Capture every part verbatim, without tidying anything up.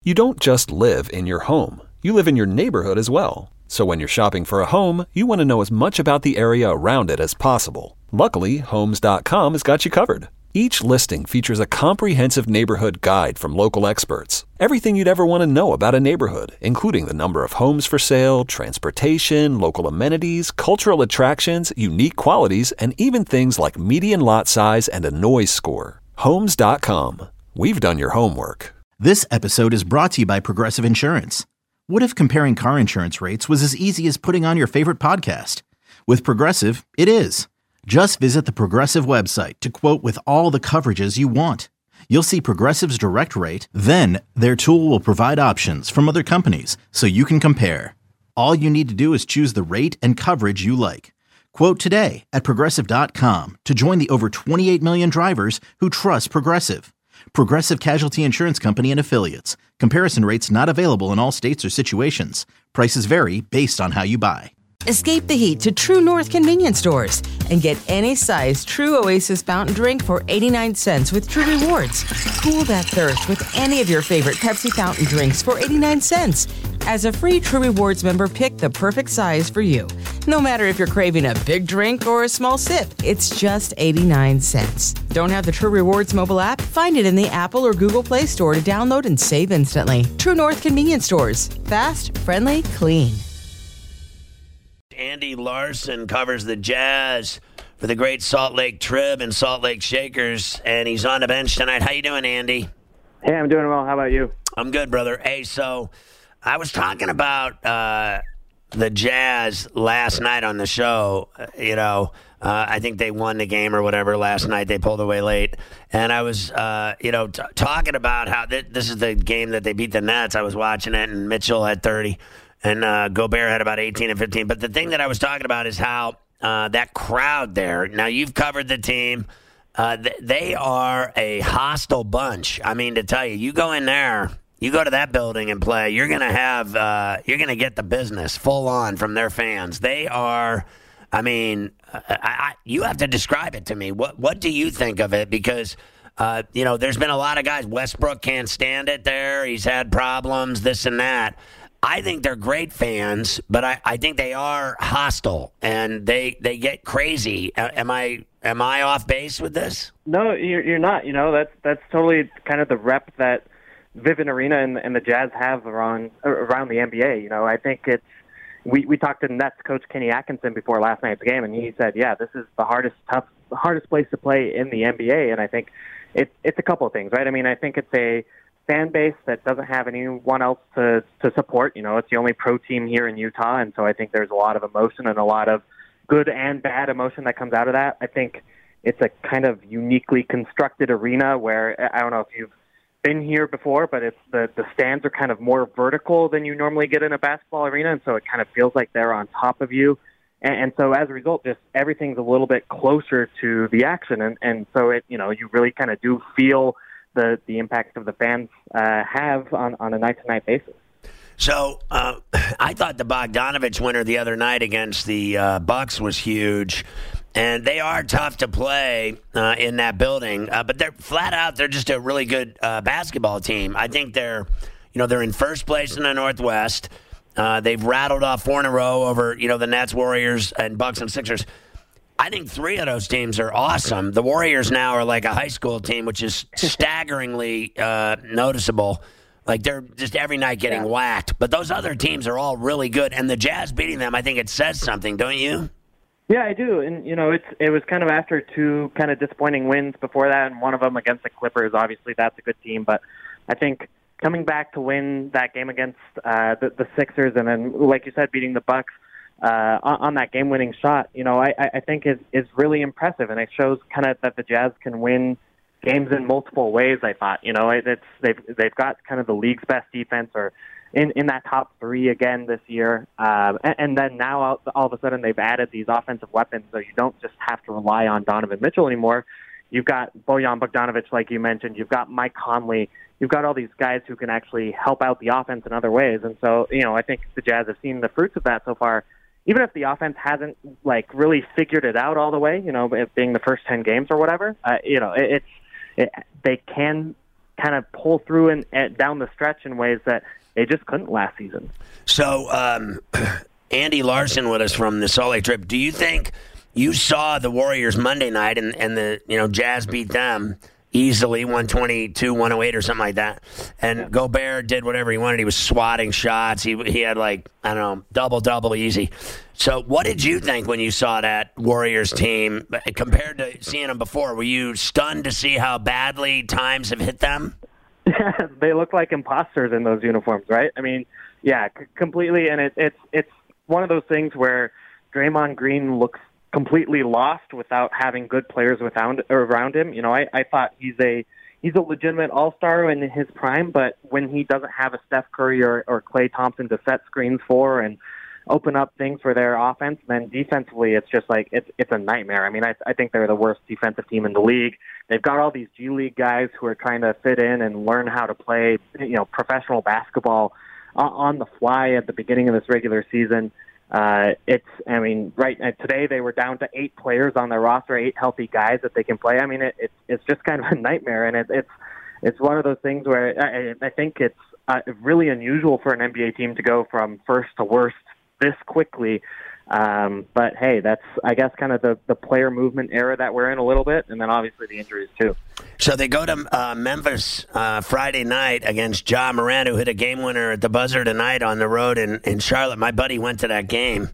You don't just live in your home. You live in your neighborhood as well. So when you're shopping for a home, you want to know as much about the area around it as possible. Luckily, Homes dot com has got you covered. Each listing features a comprehensive neighborhood guide from local experts. Everything you'd ever want to know about a neighborhood, including the number of homes for sale, transportation, local amenities, cultural attractions, unique qualities, and even things like median lot size and a noise score. Homes dot com. We've done your homework. This episode is brought to you by Progressive Insurance. What if comparing car insurance rates was as easy as putting on your favorite podcast? With Progressive, it is. Just visit the Progressive website to quote with all the coverages you want. You'll see Progressive's direct rate, then their tool will provide options from other companies so you can compare. All you need to do is choose the rate and coverage you like. Quote today at Progressive dot com to join the over twenty-eight million drivers who trust Progressive. Progressive Casualty Insurance Company and Affiliates. Comparison rates not available in all states or situations. Prices vary based on how you buy. Escape the heat to True North convenience stores and get any size True Oasis fountain drink for eighty-nine cents with True Rewards. Cool that thirst with any of your favorite Pepsi fountain drinks for eighty-nine cents. As a free True Rewards member, pick the perfect size for you. No matter if you're craving a big drink or a small sip, it's just eighty-nine cents. Don't have the True Rewards mobile app? Find it in the Apple or Google Play Store to download and save instantly. True North convenience stores. Fast, friendly, clean. Andy Larson covers the Jazz for the Great Salt Lake Trib and Salt Lake Shakers, and he's on the bench tonight. How you doing, Andy? Hey, I'm doing well. How about you? I'm good, brother. Hey, so I was talking about uh, the Jazz last night on the show. Uh, you know, uh, I think they won the game or whatever last night. They pulled away late. And I was, uh, you know, t- talking about how th- this is the game that they beat the Nets. I was watching it, and Mitchell had thirty. And uh, Gobert had about eighteen and fifteen. But the thing that I was talking about is how uh, that crowd there, now you've covered the team. Uh, th- they are a hostile bunch. I mean, to tell you, you go in there, you go to that building and play, you're going to have, uh, you're going to get the business full on from their fans. They are, I mean, I, I, you have to describe it to me. What, what do you think of it? Because, uh, you know, there's been a lot of guys. Westbrook can't stand it there. He's had problems, this and that. I think they're great fans, but I, I think they are hostile and they they get crazy. Am I am I off base with this? No, you're, you're not. You know, that's that's totally kind of the rep that Vivint Arena and, and the Jazz have around around the N B A. You know, I think it's we we talked to Nets coach Kenny Atkinson before last night's game, and he said, yeah, this is the hardest tough the hardest place to play in the N B A. And I think it's it's a couple of things, right? I mean, I think it's a fan base that doesn't have anyone else to, to support. You know, it's the only pro team here in Utah, and so I think there's a lot of emotion and a lot of good and bad emotion that comes out of that. I think it's a kind of uniquely constructed arena where, I don't know if you've been here before, but it's the, the stands are kind of more vertical than you normally get in a basketball arena, and so it kind of feels like they're on top of you. And, and so as a result, just everything's a little bit closer to the action, and, and so it, you know, you really kind of do feel the the impact of the fans uh, have on, on a night-to-night basis. So uh, I thought the Bogdanovich winner the other night against the uh, Bucks was huge, and they are tough to play uh, in that building. Uh, but they're flat out; they're just a really good uh, basketball team. I think they're, you know, they're in first place in the Northwest. Uh, they've rattled off four in a row over, you know, the Nets, Warriors, and Bucks and Sixers. I think three of those teams are awesome. The Warriors now are like a high school team, which is staggeringly uh, noticeable. Like, they're just every night getting yeah. whacked. But those other teams are all really good. And the Jazz beating them, I think it says something, don't you? Yeah, I do. And, you know, it's it was kind of after two kind of disappointing wins before that, and one of them against the Clippers. Obviously, that's a good team. But I think coming back to win that game against uh, the, the Sixers and then, like you said, beating the Bucks, Uh, on, on that game-winning shot, you know, I, I think is is really impressive, and it shows kind of that the Jazz can win games in multiple ways. I thought, you know, it's they've they've got kind of the league's best defense, or in, in that top three again this year, um, and, and then now all, all of a sudden they've added these offensive weapons, so you don't just have to rely on Donovan Mitchell anymore. You've got Bojan Bogdanovic, like you mentioned. You've got Mike Conley. You've got all these guys who can actually help out the offense in other ways, and so you know, I think the Jazz have seen the fruits of that so far. Even if the offense hasn't like really figured it out all the way, you know, it being the first ten games or whatever, uh, you know, it, it's it, they can kind of pull through and, and down the stretch in ways that they just couldn't last season. So, um, Andy Larson with us from the Salt Lake trip. Do you think you saw the Warriors Monday night and, and the you know Jazz beat them easily, one twenty-two, one oh eight or something like that, and yeah. Gobert did whatever he wanted. He was swatting shots. He he had like, I don't know, double-double easy. So what did you think when you saw that Warriors team compared to seeing them before? Were you stunned to see how badly times have hit them? Yeah, they look like imposters in those uniforms, right? I mean, yeah, c- completely. And it, it's it's one of those things where Draymond Green looks completely lost without having good players without, around him. You know, I, I thought he's a he's a legitimate all-star in his prime, but when he doesn't have a Steph Curry or, or Klay Thompson to set screens for and open up things for their offense, then defensively it's just like it's it's a nightmare. I mean, I, I think they're the worst defensive team in the league. They've got all these G League guys who are trying to fit in and learn how to play, you know, professional basketball on the fly at the beginning of this regular season. Uh, it's, I mean, right uh, today they were down to eight players on their roster, eight healthy guys that they can play. I mean, it, it's it's just kind of a nightmare, and it, it's it's one of those things where I, I think it's uh, really unusual for an N B A team to go from first to worst this quickly. Um, but hey, that's, I guess, kind of the, the player movement era that we're in a little bit, and then obviously the injuries too. So they go to uh, Memphis uh, Friday night against Ja Morant, who hit a game winner at the buzzer tonight on the road in, in Charlotte. My buddy went to that game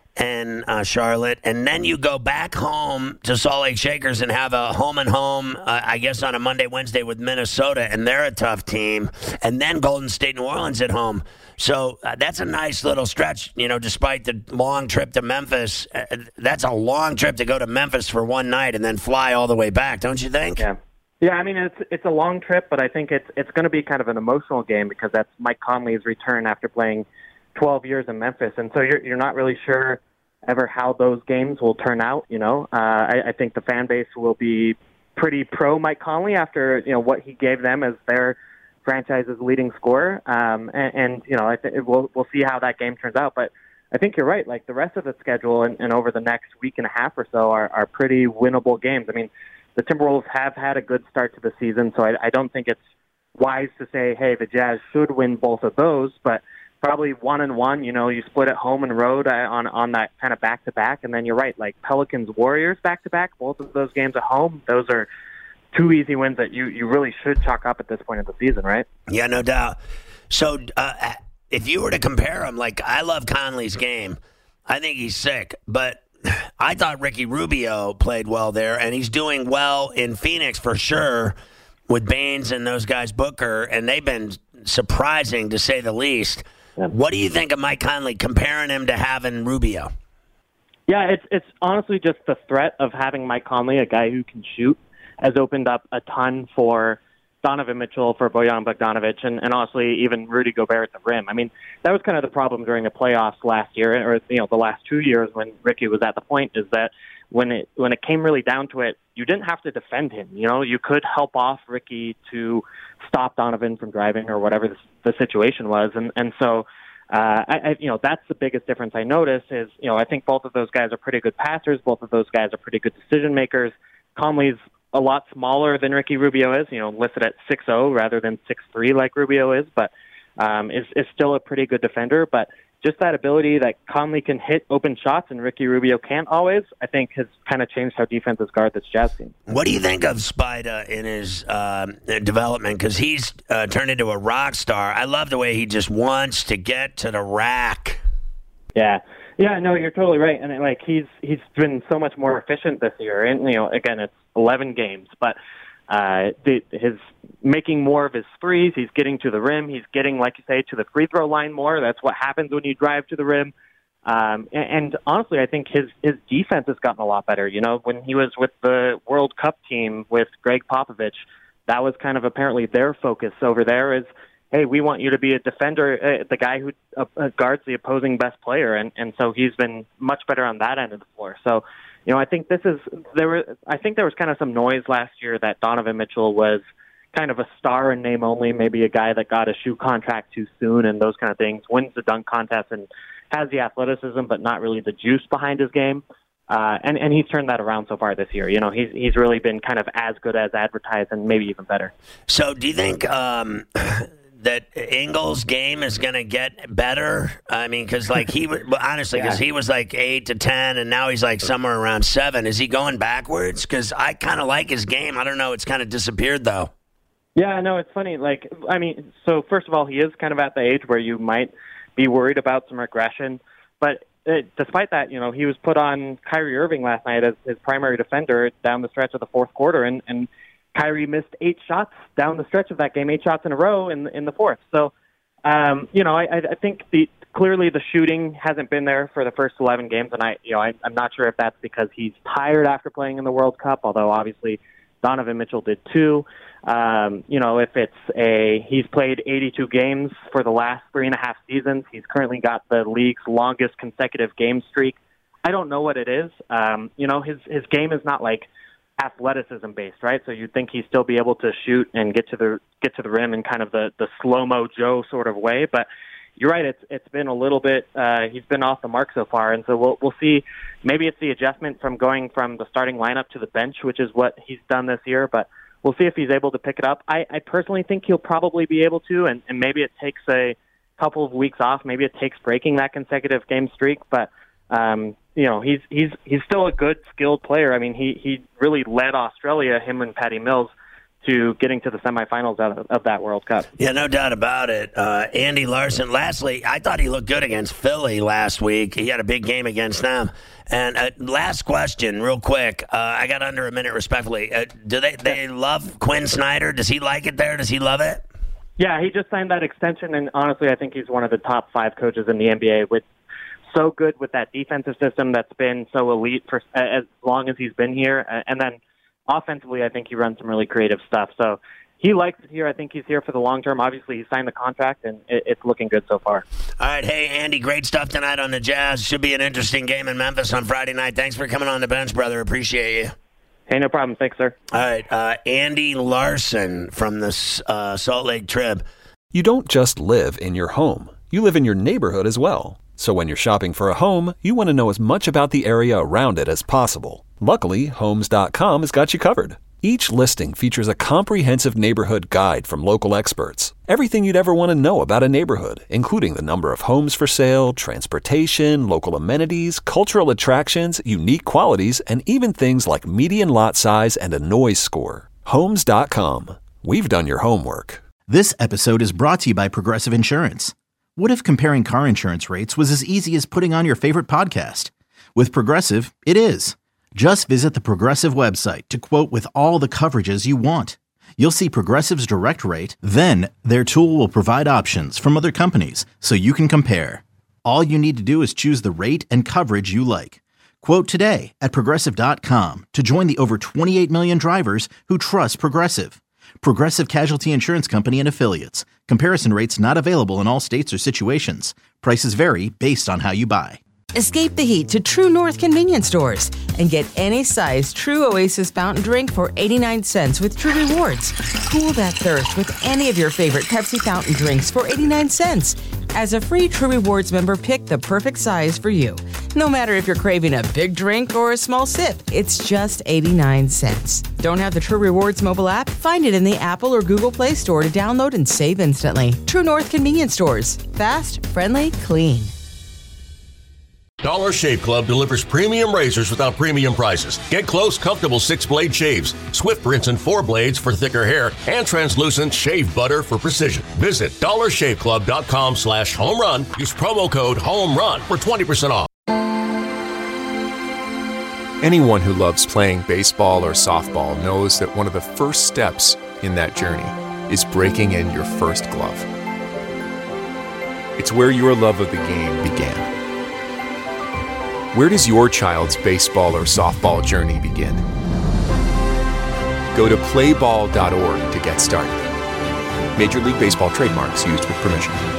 in uh, Charlotte. And then you go back home to Salt Lake Shakers and have a home and home, uh, I guess, on a Monday, Wednesday with Minnesota, and they're a tough team. And then Golden State, New Orleans at home. So uh, that's a nice little stretch, you know, despite the long trip to Memphis. Uh, that's a long trip to go to Memphis for one night and then fly all the way back, don't you think? Yeah. Yeah, I mean, it's it's a long trip, but I think it's it's going to be kind of an emotional game because that's Mike Conley's return after playing twelve years in Memphis. And so you're you're not really sure ever how those games will turn out, you know. Uh, I, I think the fan base will be pretty pro Mike Conley after, you know, what he gave them as their franchise's leading scorer. Um, and, and, you know, I think we'll, we'll see how that game turns out. But I think you're right. Like, the rest of the schedule and, and over the next week and a half or so are, are pretty winnable games. I mean, the Timberwolves have had a good start to the season, so I, I don't think it's wise to say, hey, the Jazz should win both of those, but probably one and one, you know, you split at home and road on on that kind of back-to-back, and then you're right, like Pelicans-Warriors back-to-back, both of those games at home, those are two easy wins that you, you really should chalk up at this point of the season, right? Yeah, no doubt. So uh, if you were to compare them, like, I love Conley's game. I think he's sick, but I thought Ricky Rubio played well there, and he's doing well in Phoenix for sure with Baines and those guys, Booker, and they've been surprising to say the least. Yeah. What do you think of Mike Conley comparing him to having Rubio? Yeah, it's it's honestly just the threat of having Mike Conley, a guy who can shoot, has opened up a ton for Donovan Mitchell, for Bojan Bogdanovic, and, and honestly even Rudy Gobert at the rim. I mean, that was kind of the problem during the playoffs last year, or you know, the last two years when Ricky was at the point, is that when it when it came really down to it, you didn't have to defend him. You know, you could help off Ricky to stop Donovan from driving or whatever the, the situation was, and and so. Uh, I, I, you know, that's the biggest difference I notice is, you know, I think both of those guys are pretty good passers. Both of those guys are pretty good decision makers. Conley's a lot smaller than Ricky Rubio is, you know, listed at six oh rather than six three like Rubio is, but um, is, is still a pretty good defender. But just that ability that Conley can hit open shots and Ricky Rubio can't always, I think has kind of changed how defenses guard this Jazz team. What do you think of Spida in his uh, development? Because he's uh, turned into a rock star. I love the way he just wants to get to the rack. Yeah. Yeah, no, you're totally right. And like he's he's been so much more efficient this year. And, you know, again, it's eleven games, but uh, the, his making more of his threes. He's getting to the rim. He's getting, like you say, to the free throw line more. That's what happens when you drive to the rim. Um, and, and honestly, I think his, his defense has gotten a lot better. You know, when he was with the World Cup team with Greg Popovich, that was kind of apparently their focus over there is, hey, we want you to be a defender, uh, the guy who uh, guards the opposing best player. And, and so he's been much better on that end of the floor. So, you know, I think this is, there were, I think there was kind of some noise last year that Donovan Mitchell was kind of a star in name only, maybe a guy that got a shoe contract too soon and those kind of things, wins the dunk contest and has the athleticism, but not really the juice behind his game. Uh, and, and he's turned that around so far this year. You know, he's he's really been kind of as good as advertised and maybe even better. So do you think um, that Ingles' game is going to get better? I mean, because like he honestly, because yeah. he was like eight to ten, and now he's like somewhere around seven. Is he going backwards? Because I kind of like his game. I don't know. It's kind of disappeared though. Yeah, no, it's funny. Like, I mean, so first of all, he is kind of at the age where you might be worried about some regression, but It, despite that, you know, he was put on Kyrie Irving last night as his primary defender down the stretch of the fourth quarter, and, and Kyrie missed eight shots down the stretch of that game, eight shots in a row in in the fourth. So, um, you know, I, I think the clearly the shooting hasn't been there for the first eleven games, and I, you know, I, I'm not sure if that's because he's tired after playing in the World Cup, although obviously Donovan Mitchell did too. Um, you know, if it's a, he's played eighty-two games for the last three and a half seasons. He's currently got the league's longest consecutive game streak. I don't know what it is. Um, you know, his, his game is not like athleticism based, right? So you'd think he'd still be able to shoot and get to the, get to the rim in kind of the, the slow-mo Joe sort of way. But you're right. It's, it's been a little bit, uh, he's been off the mark so far. And so we'll, we'll see. Maybe it's the adjustment from going from the starting lineup to the bench, which is what he's done this year. But we'll see if he's able to pick it up. I, I personally think he'll probably be able to, and, and maybe it takes a couple of weeks off. Maybe it takes breaking that consecutive game streak. But um, you know, he's he's he's still a good, skilled player. I mean, he he really led Australia, him and Patty Mills, to getting to the semifinals of, of that World Cup. Yeah, no doubt about it. Uh, Andy Larson, lastly, I thought he looked good against Philly last week. He had a big game against them. And uh, last question, real quick. Uh, I got under a minute, respectfully. Uh, do they they love Quinn Snyder? Does he like it there? Does he love it? Yeah, he just signed that extension, and honestly, I think he's one of the top five coaches in the N B A. With so good with that defensive system that's been so elite for uh, as long as he's been here, uh, and then offensively, I think he runs some really creative stuff. So he likes it here. I think he's here for the long term. Obviously, he signed the contract, and it, it's looking good so far. All right. Hey, Andy, great stuff tonight on the Jazz. Should be an interesting game in Memphis on Friday night. Thanks for coming on the bench, brother. Appreciate you. Hey, no problem. Thanks, sir. All right. Uh, Andy Larson from the uh, Salt Lake Trib. You don't just live in your home. You live in your neighborhood as well. So when you're shopping for a home, you want to know as much about the area around it as possible. Luckily, Homes dot com has got you covered. Each listing features a comprehensive neighborhood guide from local experts. Everything you'd ever want to know about a neighborhood, including the number of homes for sale, transportation, local amenities, cultural attractions, unique qualities, and even things like median lot size and a noise score. Homes dot com. We've done your homework. This episode is brought to you by Progressive Insurance. What if comparing car insurance rates was as easy as putting on your favorite podcast? With Progressive, it is. Just visit the Progressive website to quote with all the coverages you want. You'll see Progressive's direct rate, then their tool will provide options from other companies so you can compare. All you need to do is choose the rate and coverage you like. Quote today at Progressive dot com to join the over twenty-eight million drivers who trust Progressive. Progressive Casualty Insurance Company and Affiliates. Comparison rates not available in all states or situations. Prices vary based on how you buy. Escape the heat to True North convenience stores and get any size True Oasis fountain drink for eighty-nine cents with True Rewards. Cool that thirst with any of your favorite Pepsi fountain drinks for eighty-nine cents. As a free True Rewards member, pick the perfect size for you. No matter if you're craving a big drink or a small sip, it's just eighty-nine cents. Don't have the True Rewards mobile app? Find it in the Apple or Google Play Store to download and save instantly. True North convenience stores. Fast, friendly, clean. Dollar Shave Club delivers premium razors without premium prices. Get close, comfortable six-blade shaves, swift rinse and four blades for thicker hair, and translucent shave butter for precision. Visit dollar shave club dot com slash home run. Use promo code HOMERUN for twenty percent off. Anyone who loves playing baseball or softball knows that one of the first steps in that journey is breaking in your first glove. It's where your love of the game began. Where does your child's baseball or softball journey begin? Go to play ball dot org to get started. Major League Baseball trademarks used with permission.